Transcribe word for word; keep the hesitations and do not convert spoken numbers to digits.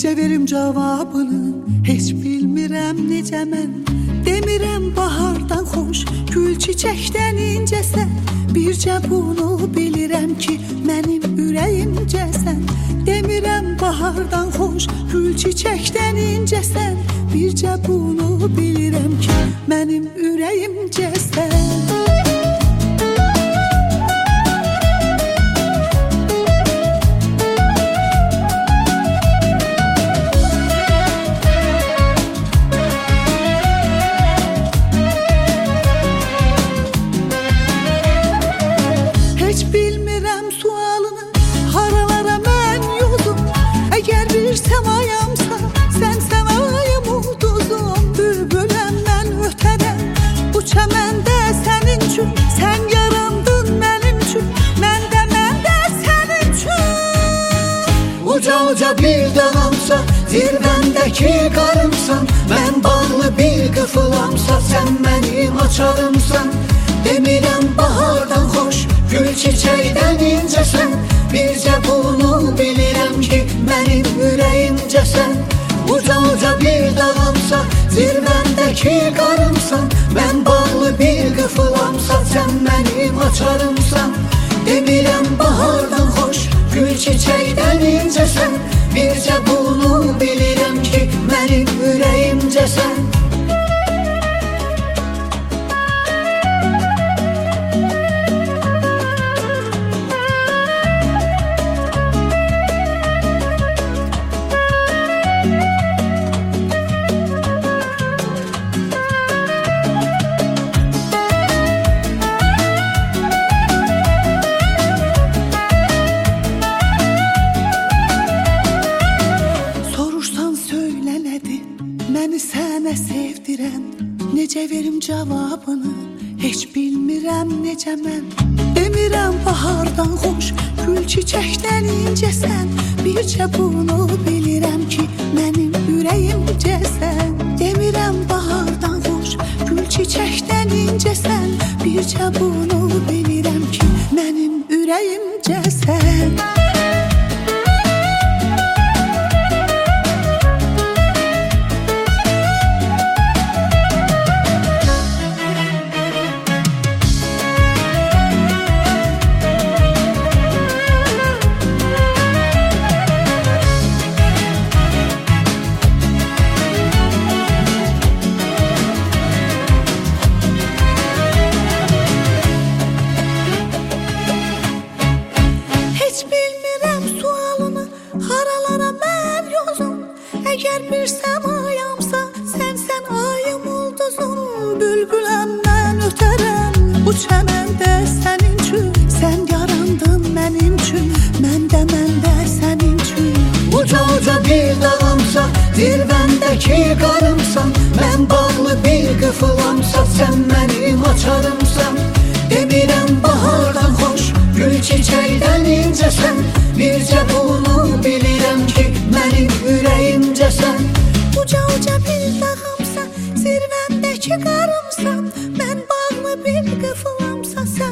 Necə verim cavabını, heç bilmirəm necə mən. Demirəm bahardan xoş, gül çiçəkdən incəsən. Bircə bunu bilirəm ki, mənim ürəyimcəsən. Demirəm bahardan xoş, gül çiçəkdən incəsən. Bircə bunu bilirəm ki, mənim ürəyimcəsən. Heç bilmirəm sualını, haralara mən yolum. Əgər bir səmayamsa, sən səmayım ulduzum. Bülbüləm mən ötərəm, bu çəməndə sənin üçün. Sən yarandın mənim üçün, mən də mən də sənin üçün. Uca uca bir dağamsa, zirvəndəki qarımsan. Mən bağlı bir qıfılamsa, sən mənim açarımsan. Demirəm bahardan xoş, gül çiçəkdən incəsən. Bircə bunu bilirəm ki, mənim ürəyimcəsən. Uca uca bir dağamsa, zirvəndəki qarımsan. Mən bağlı bir qıfılamsa, sən mənim açarımsan. Demirəm bahardan xoş, gül çiçəkdən incəsən. Bircə bunu bilirəm ki, mənim ürəyimcəsən. Məni sənə sevdirən, necə verim cavabını, heç bilmirəm necə mən. Demirəm bahardan xoş, gül çiçəkdən incəsən. Bircə bunu bilirəm ki, mənim ürəyimcəsən. Demirəm bahardan xoş, gül çiçəkdən incəsən. Bircə bunu bilirəm ki, mənim ürəyimcəsən. Heç bilmirəm sualını, haralara mən yolum. Əgər bir səmayamsa, sənsən ayım ulduzum. Bülbüləm mən ötərəm, bu çəməndə sənin üçün. Sən yarandın mənim üçün, mən də mən də sənin üçün. Uca uca bir dağamsa, zirvəndəki qarımsan. Mən bağlı bir qıfılamsa, sən mənim açarımsan. Demirəm bahardan xoş, gül çiçəkdən incəsən. Bircə bunu bilirəm ki, mənim ürəyimcəsən. Uca uca bir dağamsa, zirvəndəki qarımsan. Mən bağlı bir qıfılamsa, sən